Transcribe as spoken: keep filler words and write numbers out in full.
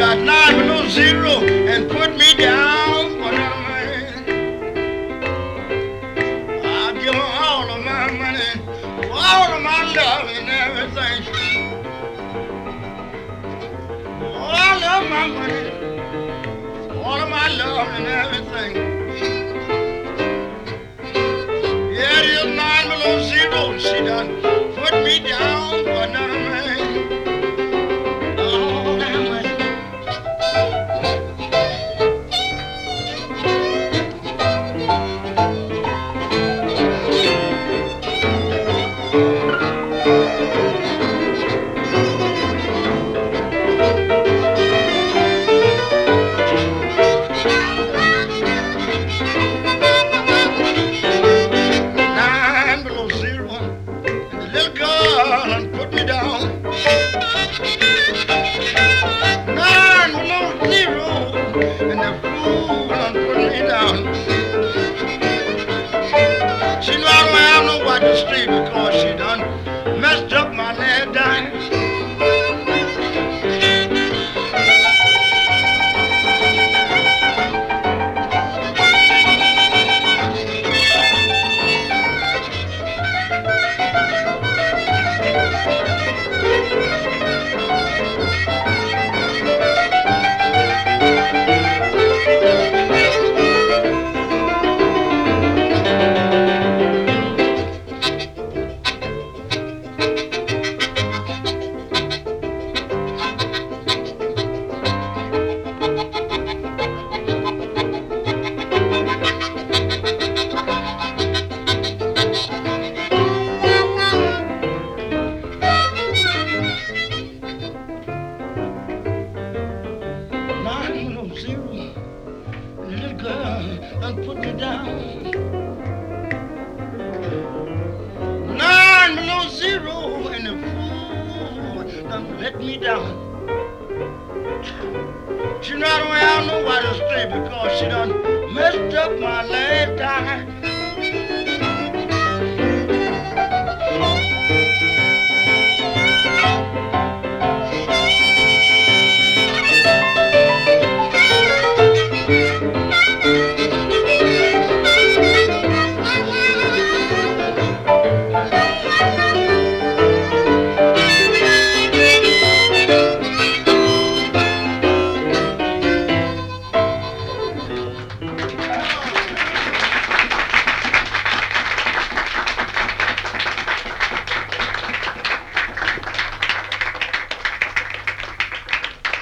nine with no zero and put me down for another man. I'll give her all of my money, all of my love and everything. All of my money, all of my love and everything. Yeah, it is nine below zero. She done put me down for another man. Oh, now money. Nine below zero, and the little girl done put me down. Nine below zero, and the fool done put me down. She know I don't have no right to stay because she done messed up my last dime. Nine below zero, and the little girl done put me down. Nine below zero, and the fool done let me down. She know I don't have nowhere to stay because she done messed up my last time.